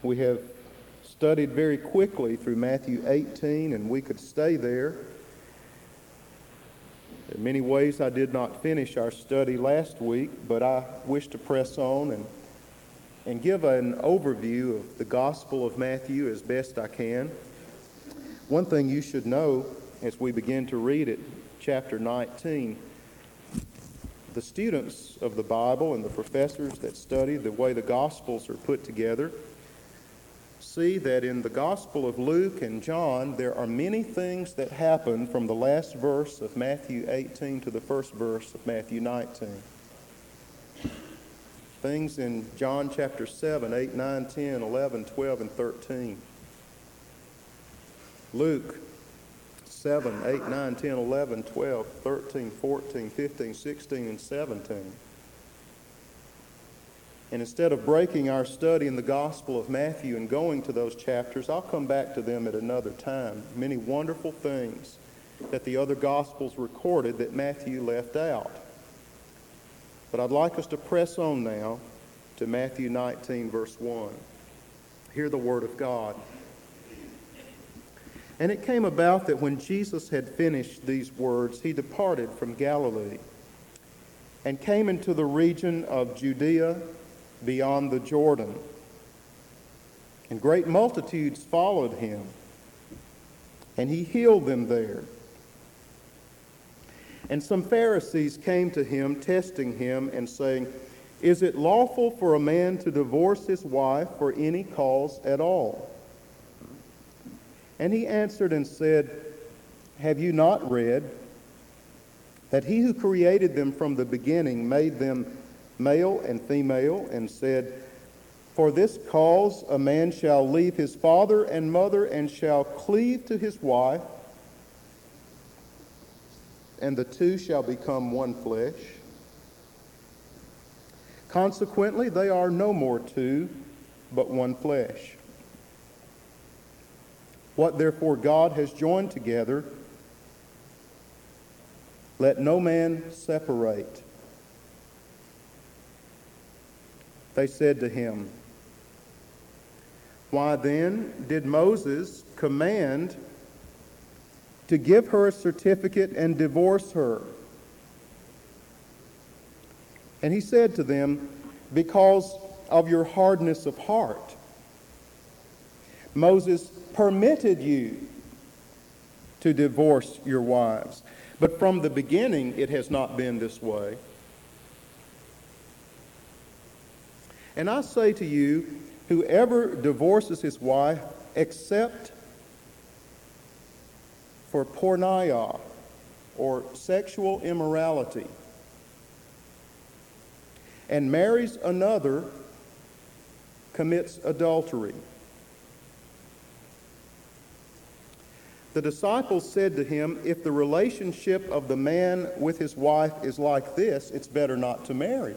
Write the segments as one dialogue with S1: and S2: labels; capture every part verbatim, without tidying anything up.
S1: We have studied very quickly through Matthew eighteen, and we could stay there. In many ways, I did not finish our study last week, but I wish to press on and, and give an overview of the Gospel of Matthew as best I can. One thing you should know as we begin to read it, chapter nineteen, the students of the Bible and the professors that study the way the Gospels are put together see that in the Gospel of Luke and John, there are many things that happen from the last verse of Matthew eighteen to the first verse of Matthew nineteen. Things in John chapter seven, eight, nine, ten, eleven, twelve, and thirteen. Luke seven, eight, nine, ten, eleven, twelve, thirteen, fourteen, fifteen, sixteen, and seventeen. And instead of breaking our study in the Gospel of Matthew and going to those chapters, I'll come back to them at another time. Many wonderful things that the other Gospels recorded that Matthew left out. But I'd like us to press on now to Matthew nineteen, verse one. Hear the word of God. And it came about that when Jesus had finished these words, he departed from Galilee and came into the region of Judea beyond the Jordan. And great multitudes followed him, and he healed them there. And some Pharisees came to him, testing him and saying, "Is it lawful for a man to divorce his wife for any cause at all?" And he answered and said, "Have you not read that he who created them from the beginning made them male and female, and said, 'For this cause a man shall leave his father and mother and shall cleave to his wife, and the two shall become one flesh'? Consequently, they are no more two, but one flesh. What therefore God has joined together, let no man separate." They said to him, "Why then did Moses command to give her a certificate and divorce her?" And he said to them, "Because of your hardness of heart. Moses permitted you to divorce your wives, but from the beginning it has not been this way. And I say to you, whoever divorces his wife except for porneia, or sexual immorality, and marries another, commits adultery." The disciples said to him, "If the relationship of the man with his wife is like this, it's better not to marry."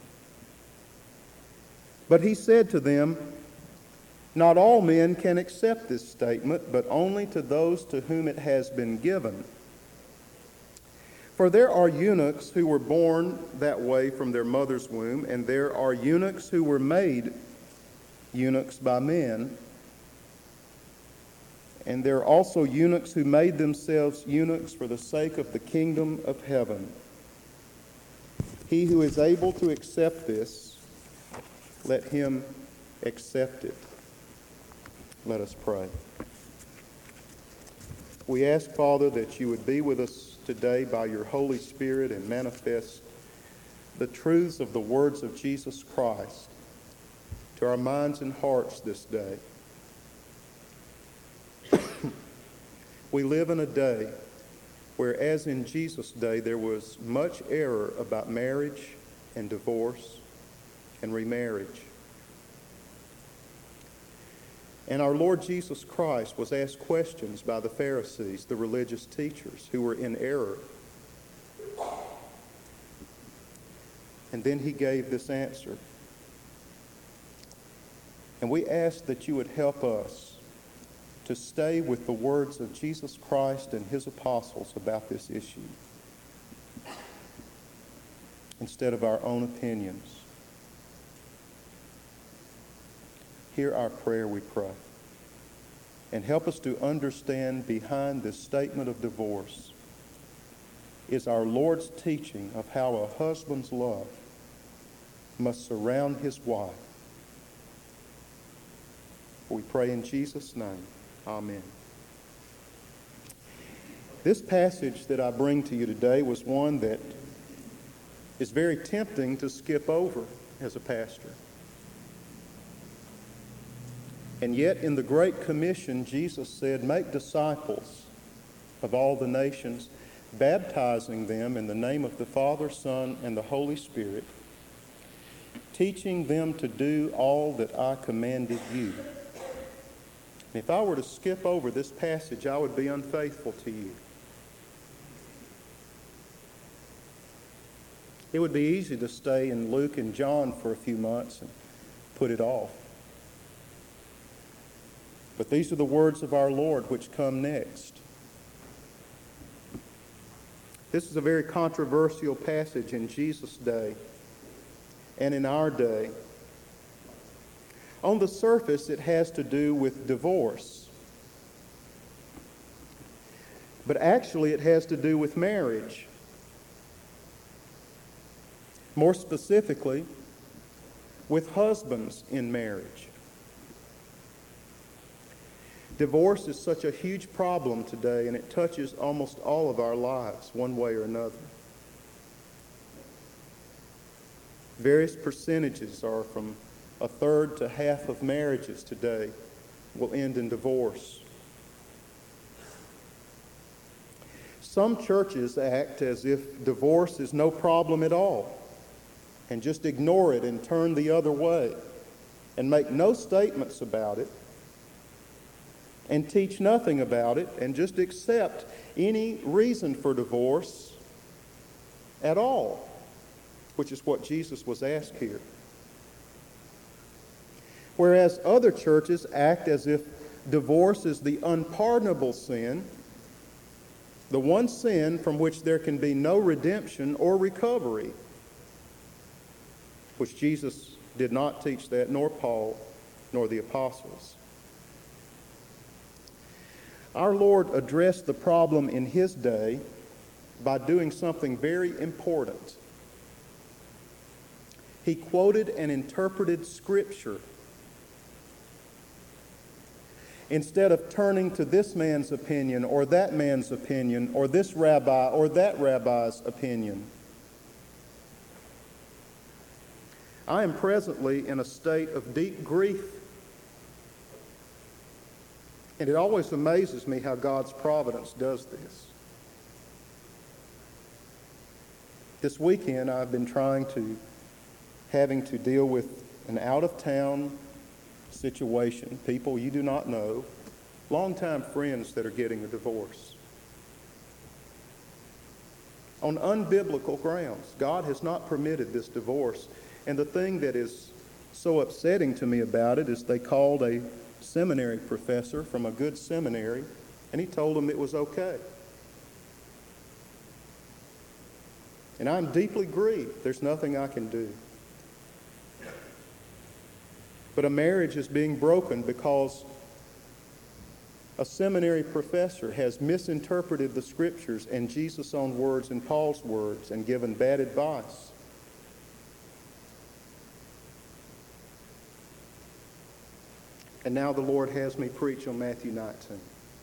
S1: But he said to them, "Not all men can accept this statement, but only to those to whom it has been given. For there are eunuchs who were born that way from their mother's womb, and there are eunuchs who were made eunuchs by men. And there are also eunuchs who made themselves eunuchs for the sake of the kingdom of heaven. He who is able to accept this, let him accept it." Let us pray. We ask, Father, that you would be with us today by your Holy Spirit and manifest the truths of the words of Jesus Christ to our minds and hearts this day. We live in a day where, as in Jesus' day, there was much error about marriage and divorce and remarriage. And our Lord Jesus Christ was asked questions by the Pharisees, the religious teachers, who were in error. And then he gave this answer. And we ask that you would help us to stay with the words of Jesus Christ and his apostles about this issue instead of our own opinions. hear our prayer, we pray. And help us to understand behind this statement of divorce is our Lord's teaching of how a husband's love must surround his wife. We pray in Jesus' name. Amen. This passage that I bring to you today was one that is very tempting to skip over as a pastor. And yet in the Great Commission, Jesus said, "Make disciples of all the nations, baptizing them in the name of the Father, Son, and the Holy Spirit, teaching them to do all that I commanded you." If I were to skip over this passage, I would be unfaithful to you. It would be easy to stay in Luke and John for a few months and put it off. But these are the words of our Lord which come next. This is a very controversial passage in Jesus' day and in our day. On the surface, it has to do with divorce. But actually, it has to do with marriage. More specifically, with husbands in marriage. Divorce is such a huge problem today, and it touches almost all of our lives, one way or another. Various percentages are from a third to half of marriages today will end in divorce. Some churches act as if divorce is no problem at all and just ignore it and turn the other way and make no statements about it and teach nothing about it and just accept any reason for divorce at all, which is what Jesus was asked here. Whereas other churches act as if divorce is the unpardonable sin, the one sin from which there can be no redemption or recovery, which Jesus did not teach that, nor Paul, nor the apostles. Our Lord addressed the problem in his day by doing something very important. He quoted and interpreted Scripture. Instead of turning to this man's opinion or that man's opinion or this rabbi or that rabbi's opinion. I am presently in a state of deep grief. And it always amazes me how God's providence does this. This weekend I've been trying to, having to deal with an out-of-town situation, people you do not know, longtime friends that are getting a divorce. On unbiblical grounds. God has not permitted this divorce. And the thing that is so upsetting to me about it is they called a seminary professor from a good seminary, and he told them it was okay. And I'm deeply grieved. There's nothing I can do. But a marriage is being broken because a seminary professor has misinterpreted the Scriptures and Jesus' own words and Paul's words and given bad advice. And now the Lord has me preach on Matthew nineteen.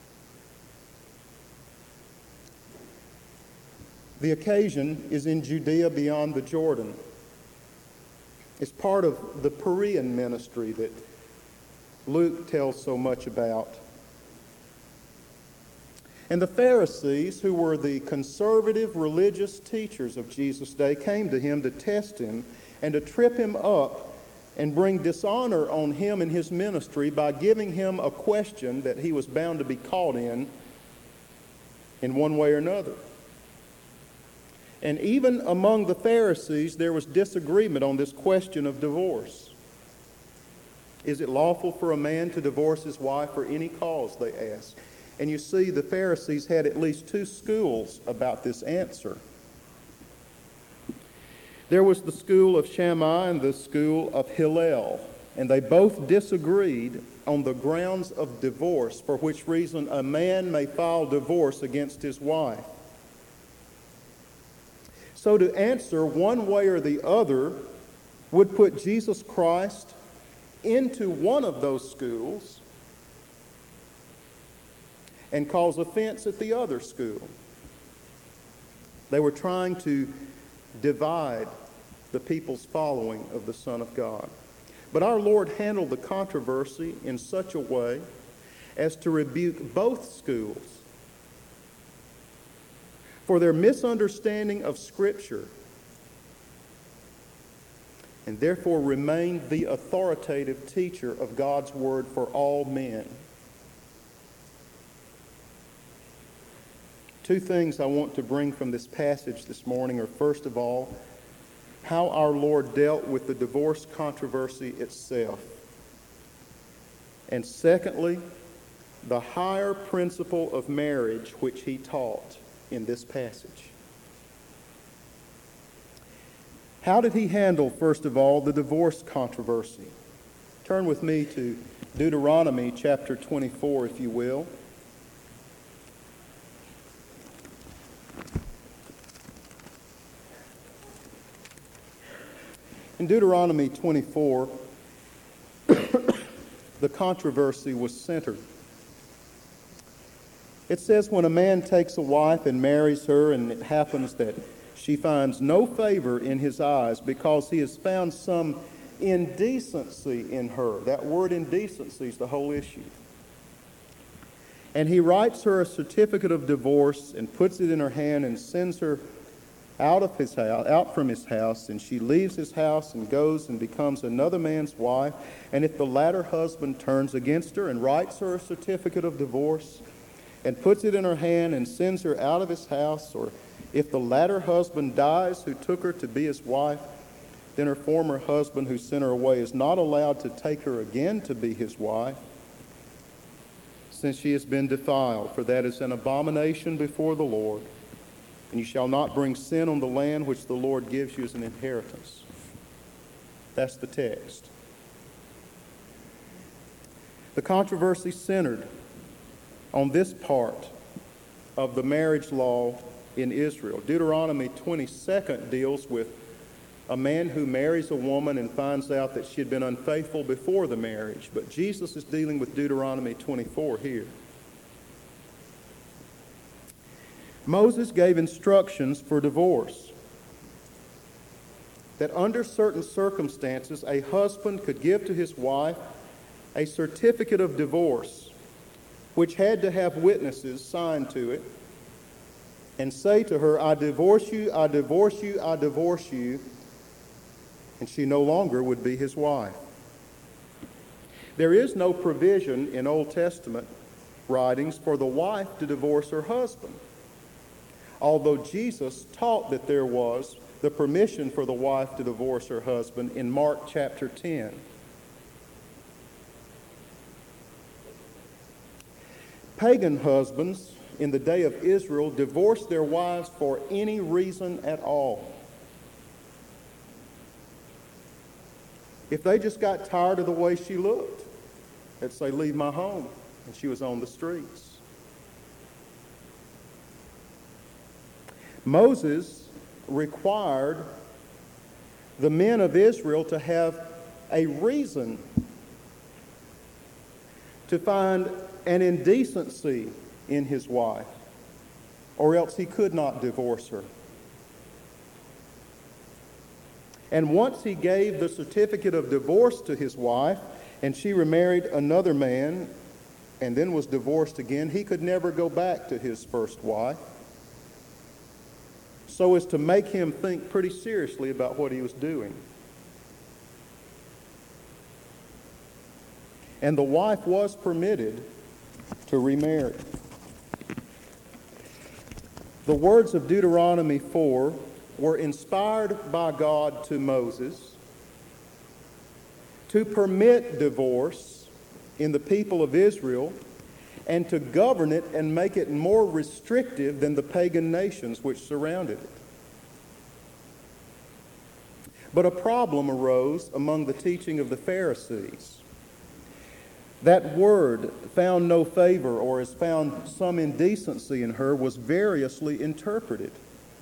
S1: The occasion is in Judea beyond the Jordan. It's part of the Perean ministry that Luke tells so much about. And the Pharisees, who were the conservative religious teachers of Jesus' day, came to him to test him and to trip him up and bring dishonor on him and his ministry by giving him a question that he was bound to be caught in, in one way or another. And even among the Pharisees, there was disagreement on this question of divorce. Is it lawful for a man to divorce his wife for any cause, they asked. And you see, the Pharisees had at least two schools about this answer. There was the school of Shammai and the school of Hillel. and they both disagreed on the grounds of divorce, for which reason a man may file divorce against his wife. So to answer one way or the other would put Jesus Christ into one of those schools and cause offense at the other school. They were trying to divide the people's following of the Son of God. But our Lord handled the controversy in such a way as to rebuke both schools for their misunderstanding of Scripture, and therefore remained the authoritative teacher of God's Word for all men. Two things I want to bring from this passage this morning are, first of all, how our Lord dealt with the divorce controversy itself. And secondly, the higher principle of marriage which he taught in this passage. How did he handle, first of all, the divorce controversy? Turn with me to Deuteronomy chapter twenty-four, if you will. In Deuteronomy twenty-four, the controversy was centered. It says, when a man takes a wife and marries her, and it happens that she finds no favor in his eyes because he has found some indecency in her. That word indecency is the whole issue. And he writes her a certificate of divorce and puts it in her hand and sends her out of his house, out from his house, and she leaves his house and goes and becomes another man's wife. And if the latter husband turns against her and writes her a certificate of divorce and puts it in her hand and sends her out of his house, or if the latter husband dies who took her to be his wife, then her former husband who sent her away is not allowed to take her again to be his wife, since she has been defiled, for that is an abomination before the Lord. And you shall not bring sin on the land which the Lord gives you as an inheritance. That's the text. The controversy centered on this part of the marriage law in Israel. Deuteronomy twenty-two deals with a man who marries a woman and finds out that she had been unfaithful before the marriage. But Jesus is dealing with Deuteronomy twenty-four here. Moses gave instructions for divorce, that under certain circumstances a husband could give to his wife a certificate of divorce, which had to have witnesses signed to it, and say to her, I divorce you, I divorce you, I divorce you, and she no longer would be his wife. There is no provision in Old Testament writings for the wife to divorce her husband, although Jesus taught that there was the permission for the wife to divorce her husband in Mark chapter ten. Pagan husbands in the day of Israel divorced their wives for any reason at all. If they just got tired of the way she looked, they'd say, leave my home, and she was on the streets. Moses required the men of Israel to have a reason to find an indecency in his wife, or else he could not divorce her. And once he gave the certificate of divorce to his wife, and she remarried another man and then was divorced again, he could never go back to his first wife, so as to make him think pretty seriously about what he was doing. And the wife was permitted to remarry. The words of Deuteronomy four were inspired by God to Moses to permit divorce in the people of Israel and to govern it and make it more restrictive than the pagan nations which surrounded it. But a problem arose among the teaching of the Pharisees. That word, found no favor or has found some indecency in her, was variously interpreted.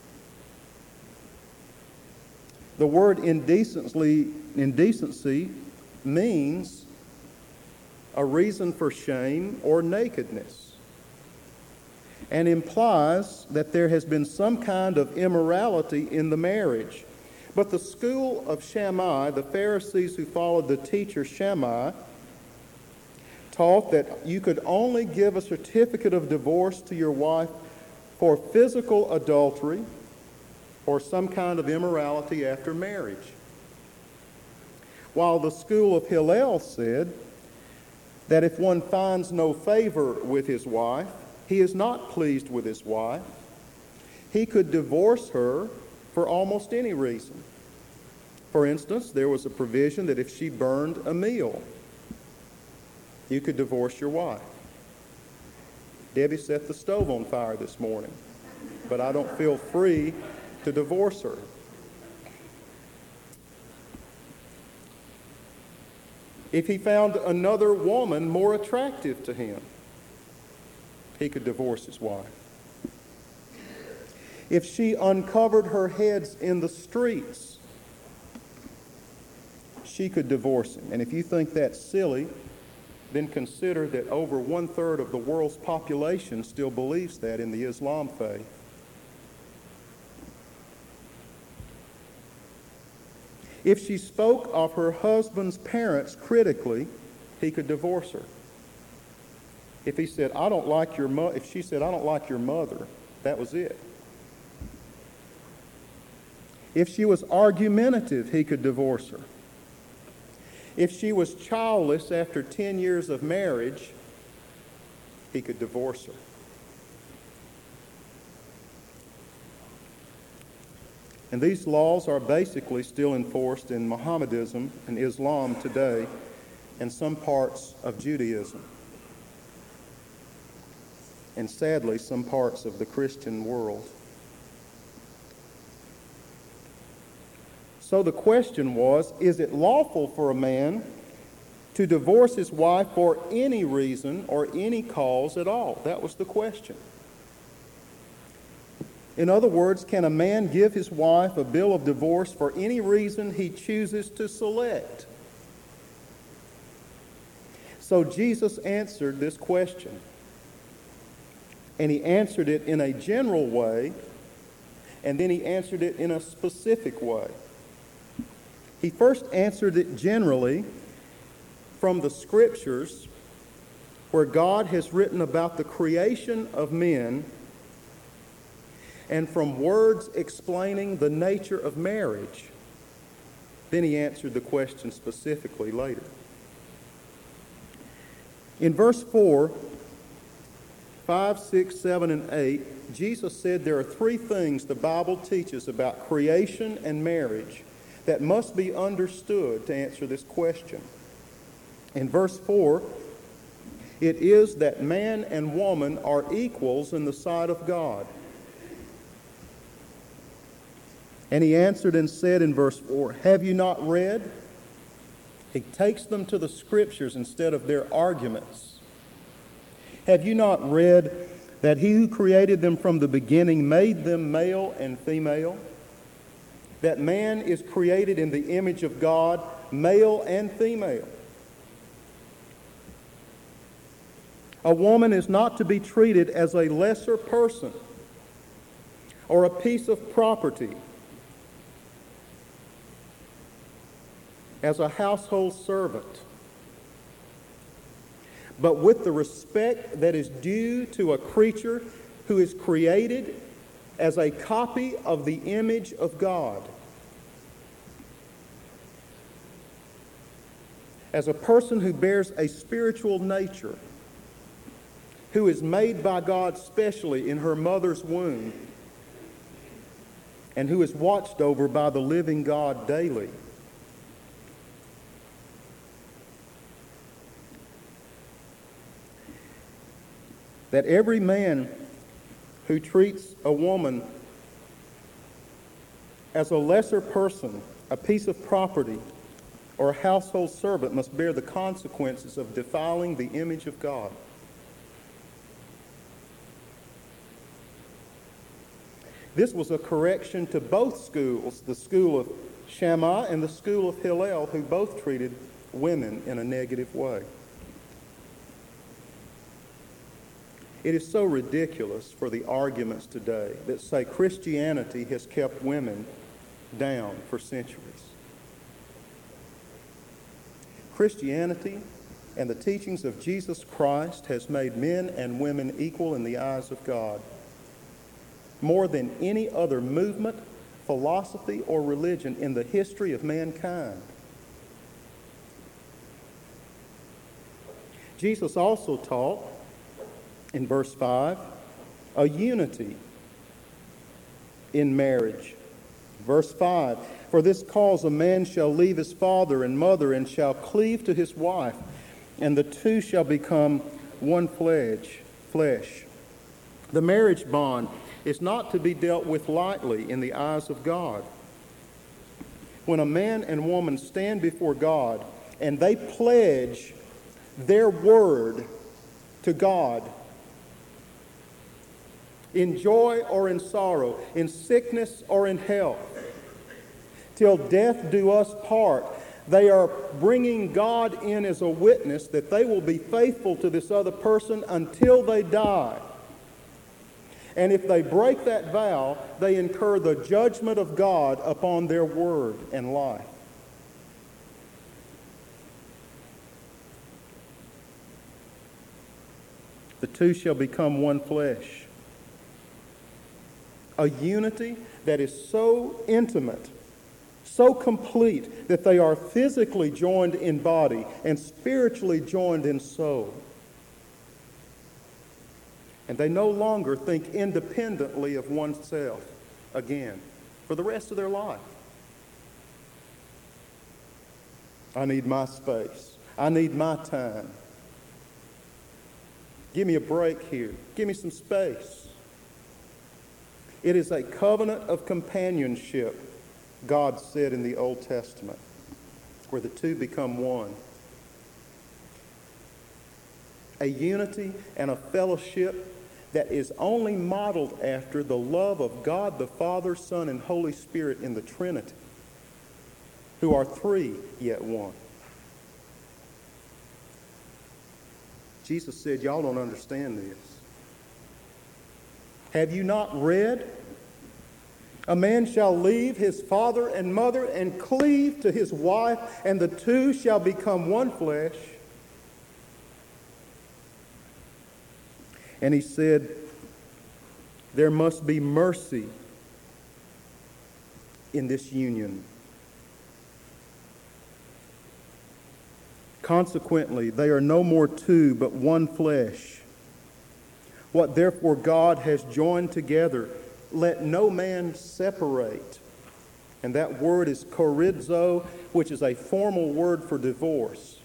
S1: The word indecency, indecency means a reason for shame or nakedness, and implies that there has been some kind of immorality in the marriage. But the school of Shammai, the Pharisees who followed the teacher Shammai, taught that you could only give a certificate of divorce to your wife for physical adultery or some kind of immorality after marriage. While the school of Hillel said that if one finds no favor with his wife, he is not pleased with his wife, he could divorce her for almost any reason. For instance, there was a provision that if she burned a meal, you could divorce your wife. Debbie set the stove on fire this morning, but I don't feel free to divorce her. If he found another woman more attractive to him, he could divorce his wife. If she uncovered her heads in the streets, she could divorce him. And if you think that's silly, then consider that over one-third of the world's population still believes that in the Islam faith. If she spoke of her husband's parents critically, he could divorce her. If he said, I don't like your mo-, if she said, I don't like your mother, that was it. If she was argumentative, he could divorce her. If she was childless after ten years of marriage, he could divorce her. And these laws are basically still enforced in Mohammedanism and Islam today and some parts of Judaism. And sadly, some parts of the Christian world. So the question was, is it lawful for a man to divorce his wife for any reason or any cause at all? That was the question. In other words, can a man give his wife a bill of divorce for any reason he chooses to select? So Jesus answered this question. And he answered it in a general way, and then he answered it in a specific way. He first answered it generally from the Scriptures, where God has written about the creation of men, and from words explaining the nature of marriage. Then he answered the question specifically later. In verse four, five, six, seven, and eight, Jesus said there are three things the Bible teaches about creation and marriage that must be understood to answer this question. In verse four, it is that man and woman are equals in the sight of God. And he answered and said in verse four, have you not read? He takes them to the Scriptures instead of their arguments. Have you not read that he who created them from the beginning made them male and female? That man is created in the image of God, male and female. A woman is not to be treated as a lesser person or a piece of property, as a household servant, but with the respect that is due to a creature who is created as a copy of the image of God. As a person who bears a spiritual nature, who is made by God specially in her mother's womb, and who is watched over by the living God daily. That every man who treats a woman as a lesser person a piece of property, or a household servant must bear the consequences of defiling the image of God. This was a correction to both schools, the school of Shammai and the school of Hillel, who both treated women in a negative way. It is so ridiculous for the arguments today that say Christianity has kept women down for centuries. Christianity and the teachings of Jesus Christ has made men and women equal in the eyes of God, more than any other movement, philosophy, or religion in the history of mankind. Jesus also taught, in verse five, a unity in marriage. Verse five, for this cause a man shall leave his father and mother and shall cleave to his wife, and the two shall become one flesh. flesh. The marriage bond is not to be dealt with lightly in the eyes of God. When a man and woman stand before God and they pledge their word to God, in joy or in sorrow, in sickness or in health, till death do us part, they are bringing God in as a witness that they will be faithful to this other person until they die. And if they break that vow, they incur the judgment of God upon their word and life. The two shall become one flesh. A unity that is so intimate, so complete, that they are physically joined in body and spiritually joined in soul. And they no longer think independently of oneself again for the rest of their life. I need my space. I need my time. Give me a break here. Give me some space. It is a covenant of companionship, God said in the Old Testament, where the two become one. A unity and a fellowship that is only modeled after the love of God the Father, Son, and Holy Spirit in the Trinity, who are three yet one. Jesus said, y'all don't understand this. Have you not read? A man shall leave his father and mother and cleave to his wife, and the two shall become one flesh. And he said, there must be mercy in this union. Consequently, they are no more two, but one flesh. What therefore God has joined together, let no man separate. And that word is chorizo, which is a formal word for divorce.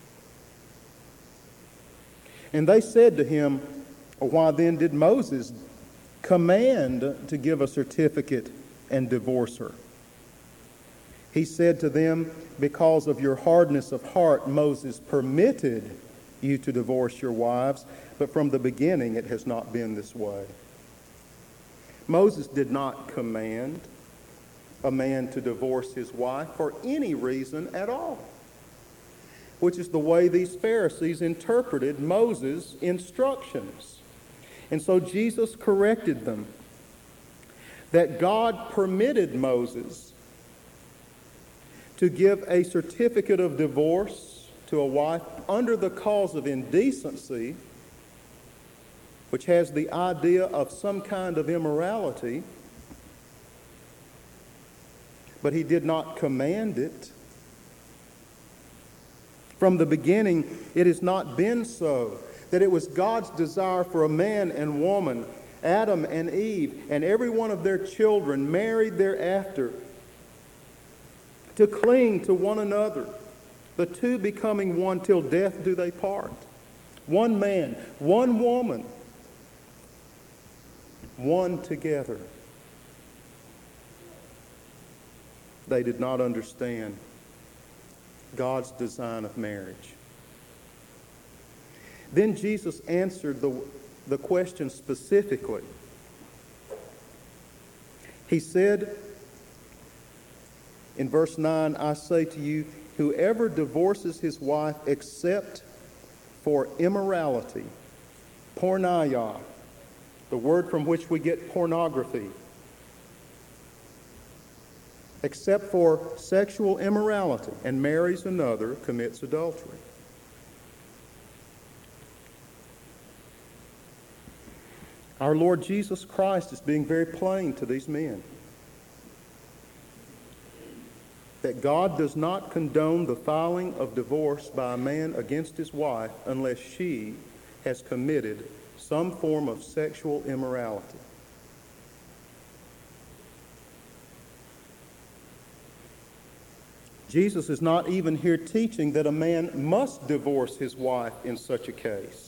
S1: And they said to him, why then did Moses command to give a certificate and divorce her? He said to them, because of your hardness of heart, Moses permitted you to divorce your wives, but from the beginning it has not been this way. Moses did not command a man to divorce his wife for any reason at all, which is the way these Pharisees interpreted Moses' instructions. And so Jesus corrected them that God permitted Moses to give a certificate of divorce to a wife under the cause of indecency, which has the idea of some kind of immorality, but he did not command it. From the beginning, it has not been so, that it was God's desire for a man and woman, Adam and Eve, and every one of their children married thereafter, to cling to one another, the two becoming one till death do they part. One man, one woman, one together. they did not understand God's design of marriage. Then Jesus answered the, the question specifically. He said in verse nine, I say to you, whoever divorces his wife except for immorality, porneia, the word from which we get pornography, except for sexual immorality, and marries another, commits adultery. Our Lord Jesus Christ is being very plain to these men that God does not condone the filing of divorce by a man against his wife unless she has committed some form of sexual immorality. Jesus is not even here teaching that a man must divorce his wife in such a case.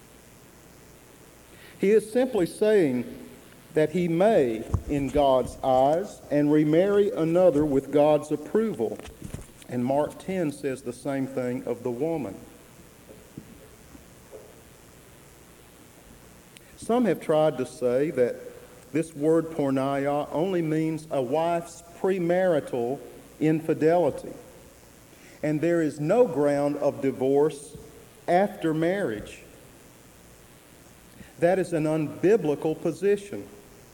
S1: He is simply saying that he may, in God's eyes, and remarry another with God's approval. And Mark ten says the same thing of the woman. Some have tried to say that this word porneia only means a wife's premarital infidelity, and there is no ground of divorce after marriage. That is an unbiblical position.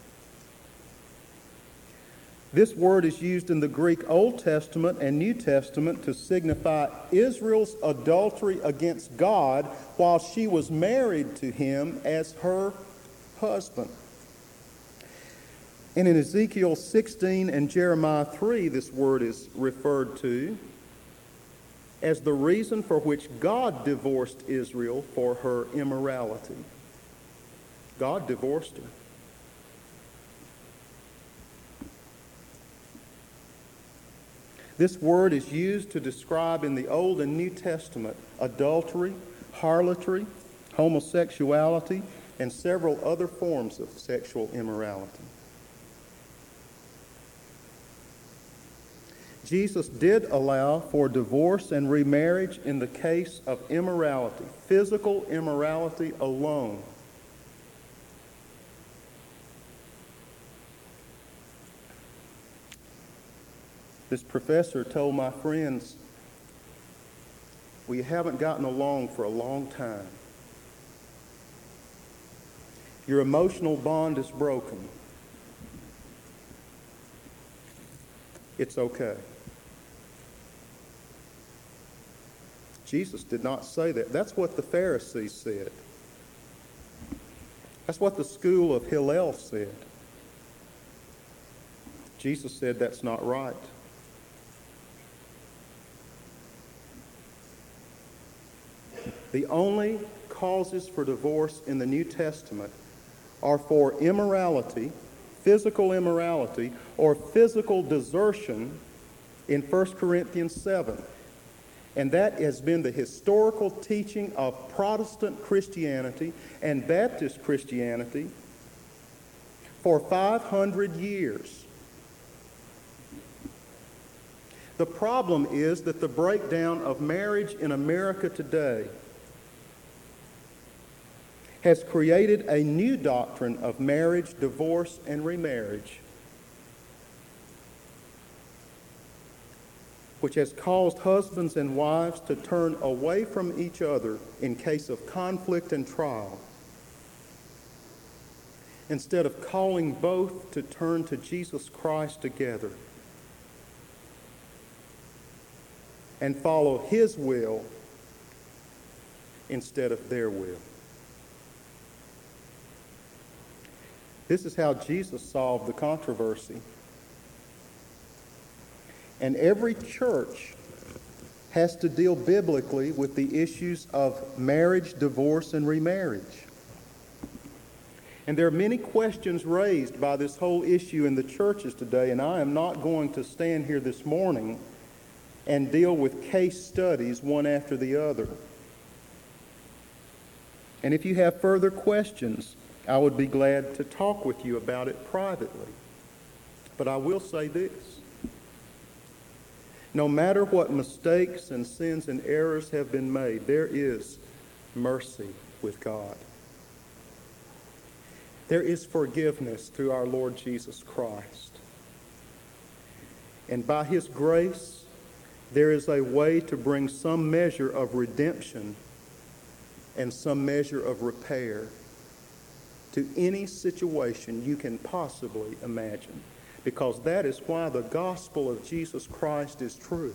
S1: This word is used in the Greek Old Testament and New Testament to signify Israel's adultery against God while she was married to him as her husband. And in Ezekiel sixteen and Jeremiah three, this word is referred to as the reason for which God divorced Israel for her immorality. God divorced her. This word is used to describe in the Old and New Testament adultery, harlotry, homosexuality, and several other forms of sexual immorality. Jesus did allow for divorce and remarriage in the case of immorality, physical immorality alone. This professor told my friends, we haven't gotten along for a long time. Your emotional bond is broken. It's okay. Jesus did not say that. That's what the Pharisees said. That's what the school of Hillel said. Jesus said that's not right. The only causes for divorce in the New Testament are for immorality, physical immorality, or physical desertion in First Corinthians seven. And that has been the historical teaching of Protestant Christianity and Baptist Christianity for five hundred years. The problem is that the breakdown of marriage in America today has created a new doctrine of marriage, divorce, and remarriage, which has caused husbands and wives to turn away from each other in case of conflict and trial, instead of calling both to turn to Jesus Christ together and follow his will instead of their will. This is how Jesus solved the controversy. And every church has to deal biblically with the issues of marriage, divorce, and remarriage. And there are many questions raised by this whole issue in the churches today, and I am not going to stand here this morning and deal with case studies one after the other. And if you have further questions, I would be glad to talk with you about it privately. But I will say this. No matter what mistakes and sins and errors have been made, there is mercy with God. There is forgiveness through our Lord Jesus Christ. And by His grace, there is a way to bring some measure of redemption and some measure of repair to any situation you can possibly imagine. Because that is why the gospel of Jesus Christ is true.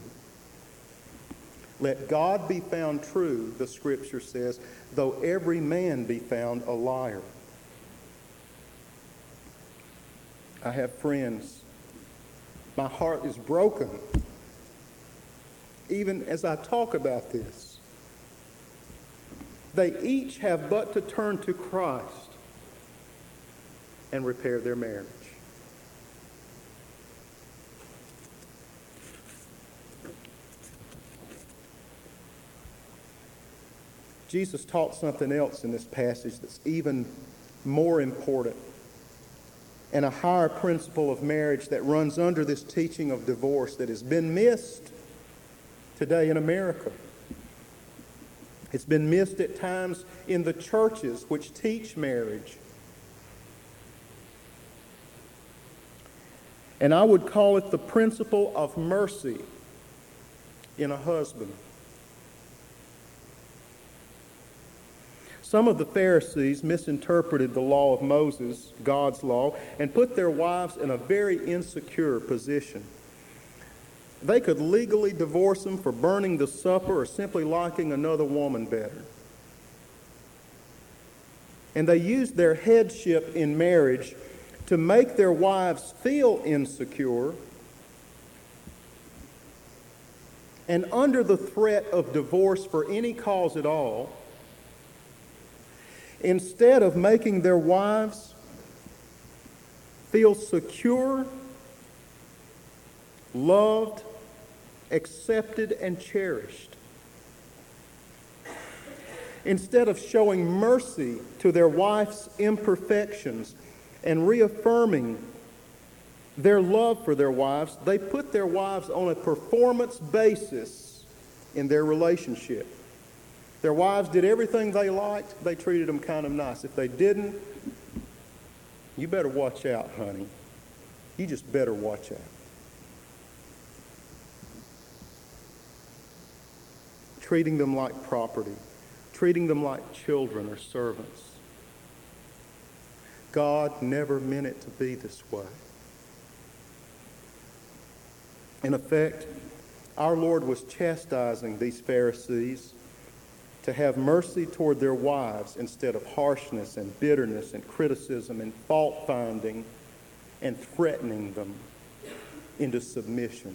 S1: Let God be found true, the Scripture says, though every man be found a liar. I have friends. My heart is broken, even as I talk about this. They each have but to turn to Christ and repair their marriage. Jesus taught something else in this passage that's even more important, and a higher principle of marriage that runs under this teaching of divorce that has been missed today in America. It's been missed at times in the churches which teach marriage. And I would call it the principle of mercy in a husband. Some of the Pharisees misinterpreted the law of Moses, God's law, and put their wives in a very insecure position. They could legally divorce them for burning the supper or simply liking another woman better. And they used their headship in marriage to make their wives feel insecure, and under the threat of divorce for any cause at all, instead of making their wives feel secure, loved, accepted, and cherished, instead of showing mercy to their wife's imperfections and reaffirming their love for their wives, they put their wives on a performance basis in their relationship. Their wives did everything they liked, they treated them kind of nice. If they didn't, you better watch out, honey. You just better watch out. Treating them like property, treating them like children or servants. God never meant it to be this way. In effect, our Lord was chastising these Pharisees to have mercy toward their wives instead of harshness and bitterness and criticism and fault-finding and threatening them into submission.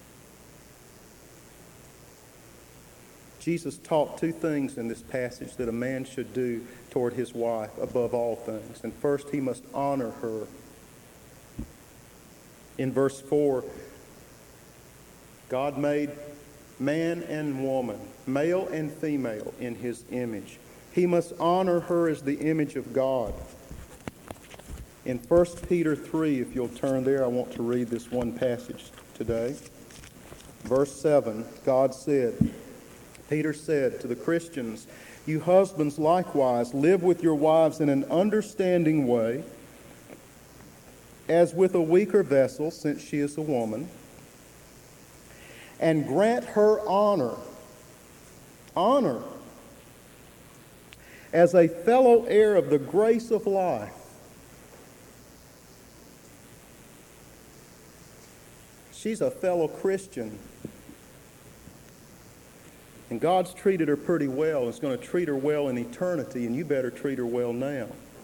S1: Jesus taught two things in this passage that a man should do toward his wife above all things. And first, he must honor her. In verse four, God made man and woman, male and female, in His image. He must honor her as the image of God. In First Peter three, if you'll turn there, I want to read this one passage today. Verse seven, God said, Peter said to the Christians, "You husbands likewise live with your wives in an understanding way, as with a weaker vessel, since she is a woman, and grant her honor, honor, as a fellow heir of the grace of life." She's a fellow Christian. And God's treated her pretty well and is going to treat her well in eternity, and you better treat her well now.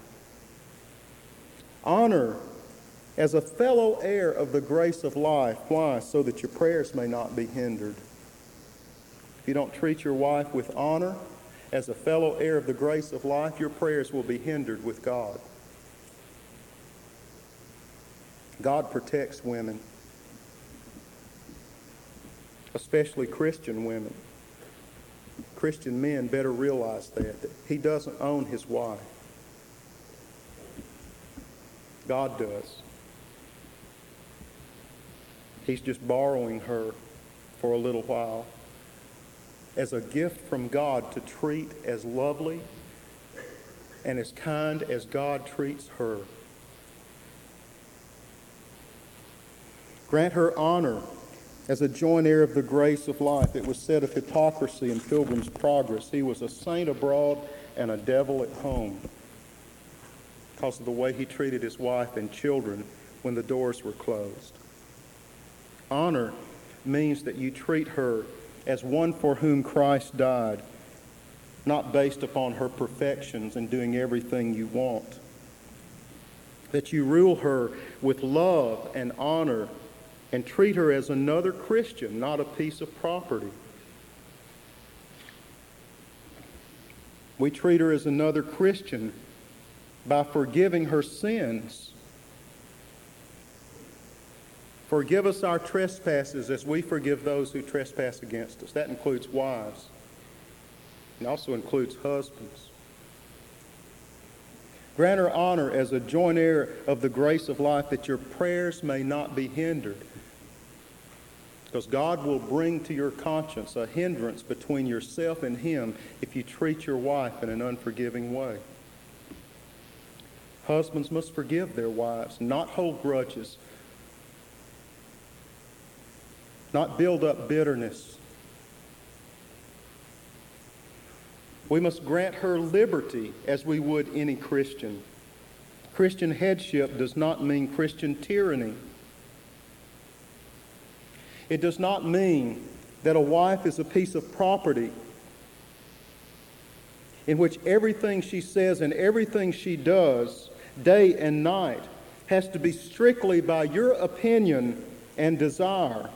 S1: Honor as a fellow heir of the grace of life. Why? So that your prayers may not be hindered. If you don't treat your wife with honor as a fellow heir of the grace of life, your prayers will be hindered with God. God protects women, especially Christian women. Christian men better realize that, that He doesn't own his wife. God does. He's just borrowing her for a little while as a gift from God to treat as lovely and as kind as God treats her. Grant her honor as a joint heir of the grace of life. It was said of hypocrisy in Pilgrim's Progress, he was a saint abroad and a devil at home because of the way he treated his wife and children when the doors were closed. Honor means that you treat her as one for whom Christ died, not based upon her perfections and doing everything you want. That you rule her with love and honor and treat her as another Christian, not a piece of property. We treat her as another Christian by forgiving her sins. Forgive us our trespasses as we forgive those who trespass against us. That includes wives. It also includes husbands. Grant her honor as a joint heir of the grace of life, that your prayers may not be hindered. Because God will bring to your conscience a hindrance between yourself and Him if you treat your wife in an unforgiving way. Husbands must forgive their wives, not hold grudges, not build up bitterness. We must grant her liberty as we would any Christian. Christian headship does not mean Christian tyranny. It does not mean that a wife is a piece of property in which everything she says and everything she does, day and night, has to be strictly by your opinion and desire.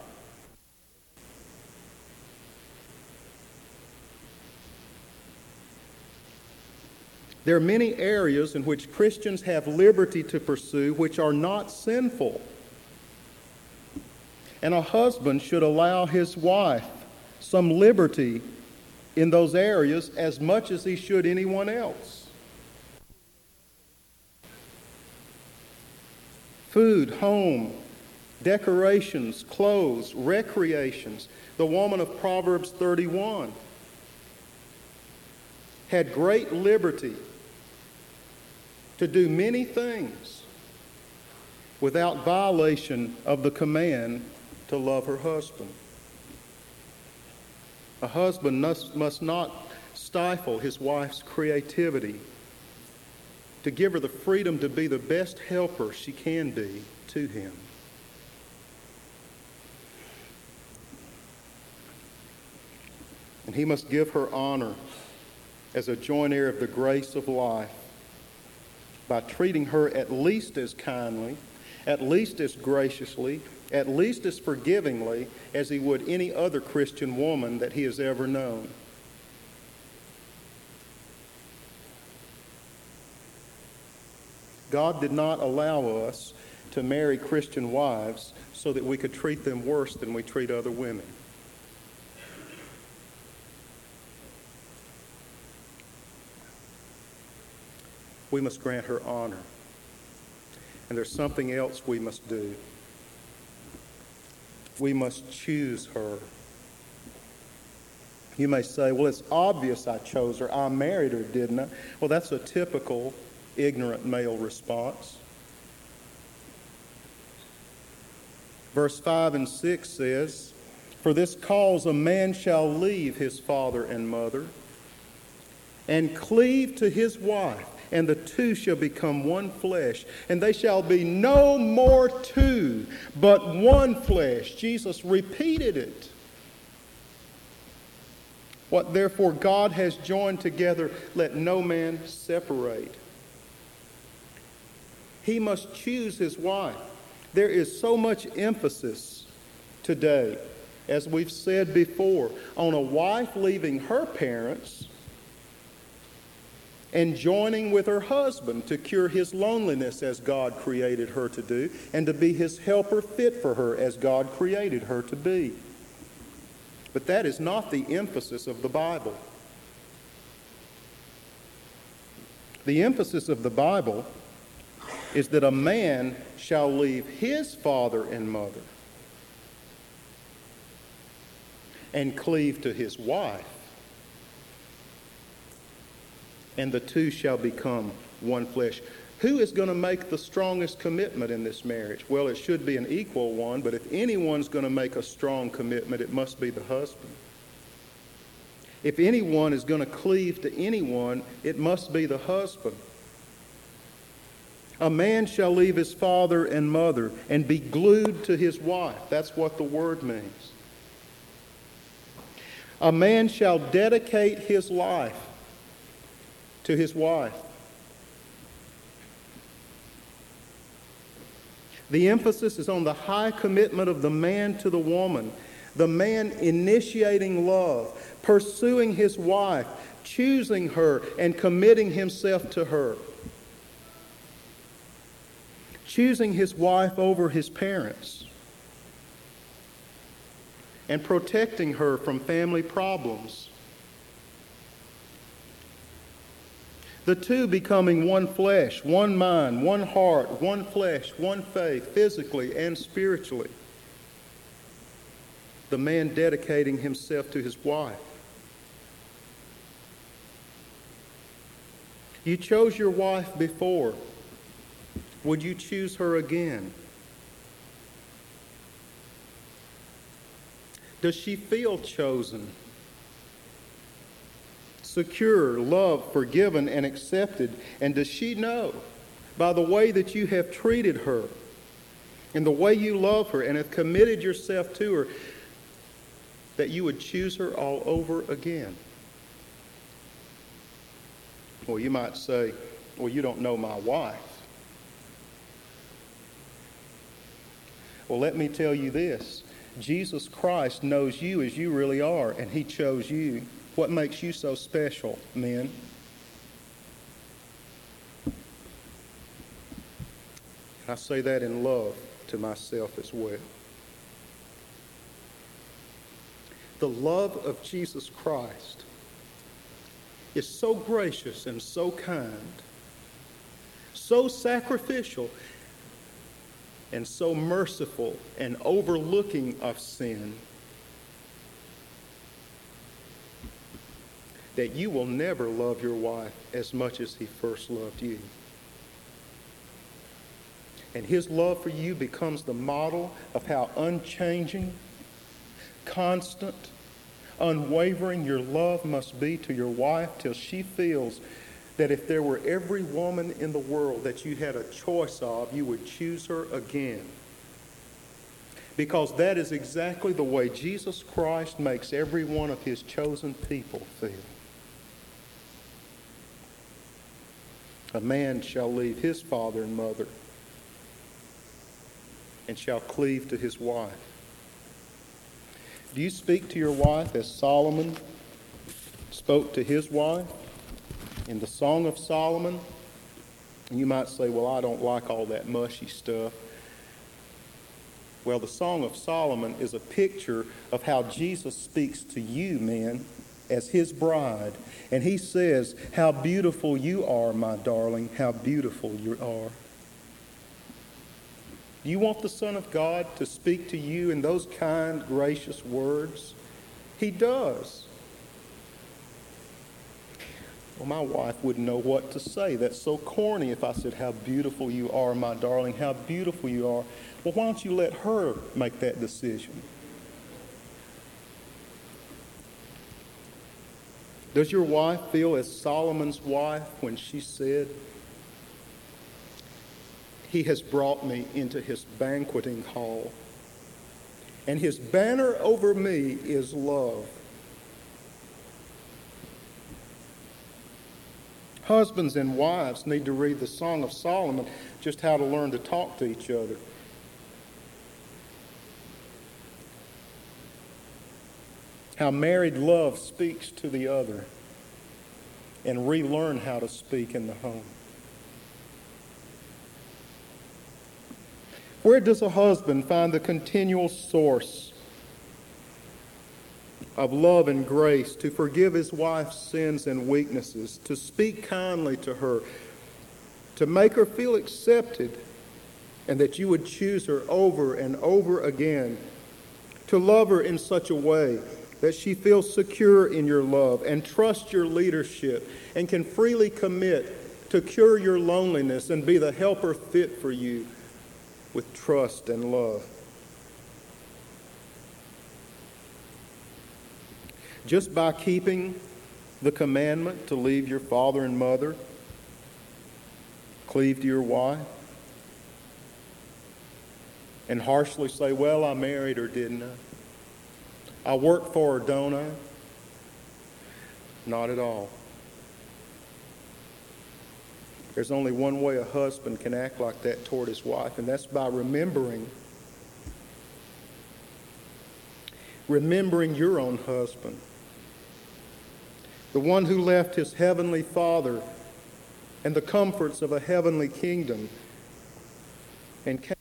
S1: There are many areas in which Christians have liberty to pursue which are not sinful. And a husband should allow his wife some liberty in those areas as much as he should anyone else. Food, home, decorations, clothes, recreations. The woman of Proverbs thirty-one had great liberty to do many things without violation of the command to love her husband. A husband must, must not stifle his wife's creativity, to give her the freedom to be the best helper she can be to him. And he must give her honor as a joint heir of the grace of life by treating her at least as kindly, at least as graciously, at least as forgivingly as he would any other Christian woman that he has ever known. God did not allow us to marry Christian wives so that we could treat them worse than we treat other women. We must grant her honor. And there's something else we must do. We must choose her. You may say, well, it's obvious I chose her. I married her, didn't I? Well, that's a typical ignorant male response. Verse five and six says, "For this cause a man shall leave his father and mother, and cleave to his wife, and the two shall become one flesh, and they shall be no more two, but one flesh." Jesus repeated it. What therefore God has joined together, let no man separate. He must choose his wife. There is so much emphasis today, as we've said before, on a wife leaving her parents and joining with her husband to cure his loneliness as God created her to do, and to be his helper fit for her as God created her to be. But that is not the emphasis of the Bible. The emphasis of the Bible is that a man shall leave his father and mother and cleave to his wife, and the two shall become one flesh. Who is going to make the strongest commitment in this marriage? Well, it should be an equal one, but if anyone's going to make a strong commitment, it must be the husband. If anyone is going to cleave to anyone, it must be the husband. A man shall leave his father and mother and be glued to his wife. That's what the word means. A man shall dedicate his life to his wife. The emphasis is on the high commitment of the man to the woman, the man initiating love, pursuing his wife, choosing her, and committing himself to her. Choosing his wife over his parents, and protecting her from family problems. The two becoming one flesh, one mind, one heart, one flesh, one faith, physically and spiritually. The man dedicating himself to his wife. You chose your wife before. Would you choose her again? Does she feel chosen, secure, loved, forgiven, and accepted? And does she know, by the way that you have treated her and the way you love her and have committed yourself to her, that you would choose her all over again? Well, you might say, well, you don't know my wife. Well, let me tell you this. Jesus Christ knows you as you really are, and he chose you. What makes you so special, men? And I say that in love to myself as well. The love of Jesus Christ is so gracious and so kind, so sacrificial, and so merciful and overlooking of sin, that you will never love your wife as much as he first loved you. And his love for you becomes the model of how unchanging, constant, unwavering your love must be to your wife, till she feels that if there were every woman in the world that you had a choice of, you would choose her again. Because that is exactly the way Jesus Christ makes every one of his chosen people feel. A man shall leave his father and mother and shall cleave to his wife. Do you speak to your wife as Solomon spoke to his wife? In the Song of Solomon, you might say, well, I don't like all that mushy stuff. Well, the Song of Solomon is a picture of how Jesus speaks to you, men, as his bride. And he says, how beautiful you are, my darling, how beautiful you are. Do you want the Son of God to speak to you in those kind, gracious words? He does. Well, my wife wouldn't know what to say. That's so corny if I said, how beautiful you are, my darling, how beautiful you are. Well, why don't you let her make that decision? Does your wife feel as Solomon's wife when she said, he has brought me into his banqueting hall, and his banner over me is love? Husbands and wives need to read the Song of Solomon, just how to learn to talk to each other. How married love speaks to the other, and relearn how to speak in the home. Where does a husband find the continual source of love and grace to forgive his wife's sins and weaknesses, to speak kindly to her, to make her feel accepted, and that you would choose her over and over again, to love her in such a way that she feels secure in your love and trusts your leadership and can freely commit to cure your loneliness and be the helper fit for you with trust and love. Just by keeping the commandment to leave your father and mother, cleave to your wife, and harshly say, well, I married her, didn't I? I worked for her, don't I? Not at all. There's only one way a husband can act like that toward his wife, and that's by remembering, remembering your own husband, the one who left his heavenly Father and the comforts of a heavenly kingdom and came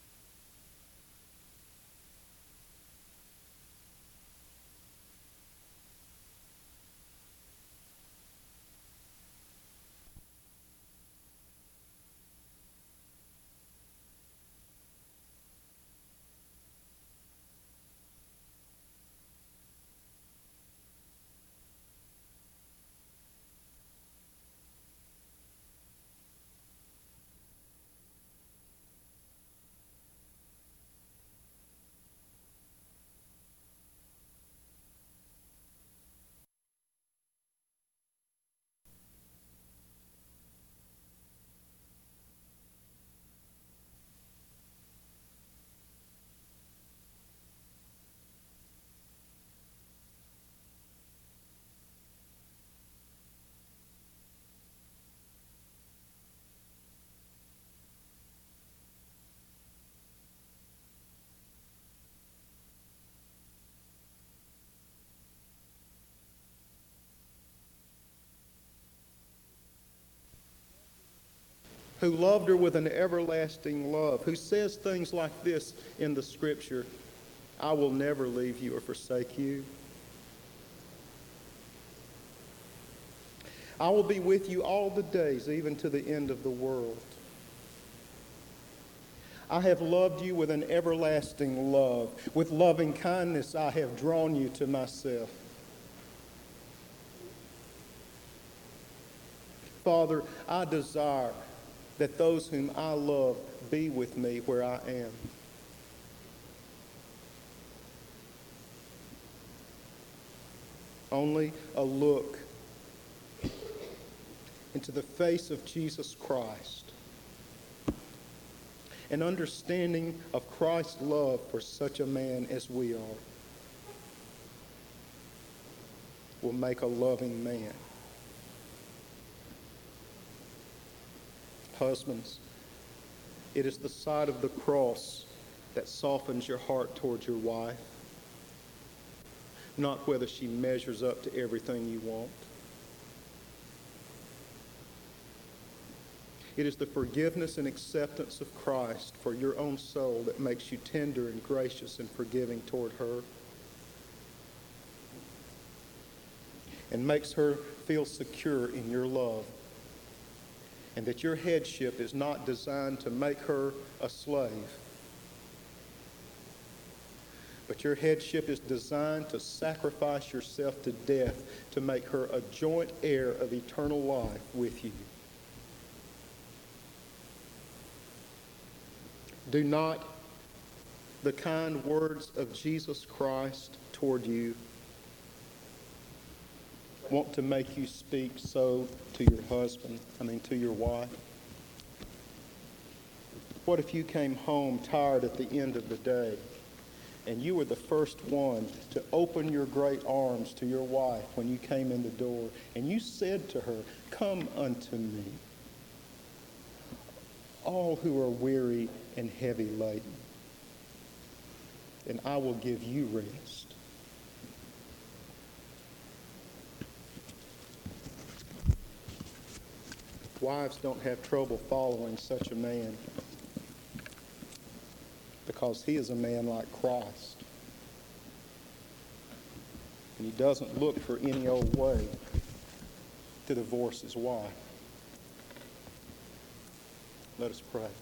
S1: who loved her with an everlasting love, who says things like this in the Scripture, I will never leave you or forsake you. I will be with you all the days, even to the end of the world. I have loved you with an everlasting love. With loving kindness I have drawn you to myself. Father, I desire that those whom I love be with me where I am. Only a look into the face of Jesus Christ, an understanding of Christ's love for such a man as we are, will make a loving man. Husbands, it is the sight of the cross that softens your heart towards your wife, not whether she measures up to everything you want. It is the forgiveness and acceptance of Christ for your own soul that makes you tender and gracious and forgiving toward her, and makes her feel secure in your love, and that your headship is not designed to make her a slave, but your headship is designed to sacrifice yourself to death to make her a joint heir of eternal life with you. Do not the kind words of Jesus Christ toward you want to make you speak so to your husband, I mean to your wife? What if you came home tired at the end of the day and you were the first one to open your great arms to your wife when you came in the door and you said to her, "Come unto me, all who are weary and heavy laden, and I will give you rest." Wives don't have trouble following such a man because he is a man like Christ. And he doesn't look for any old way to divorce his wife. Let us pray.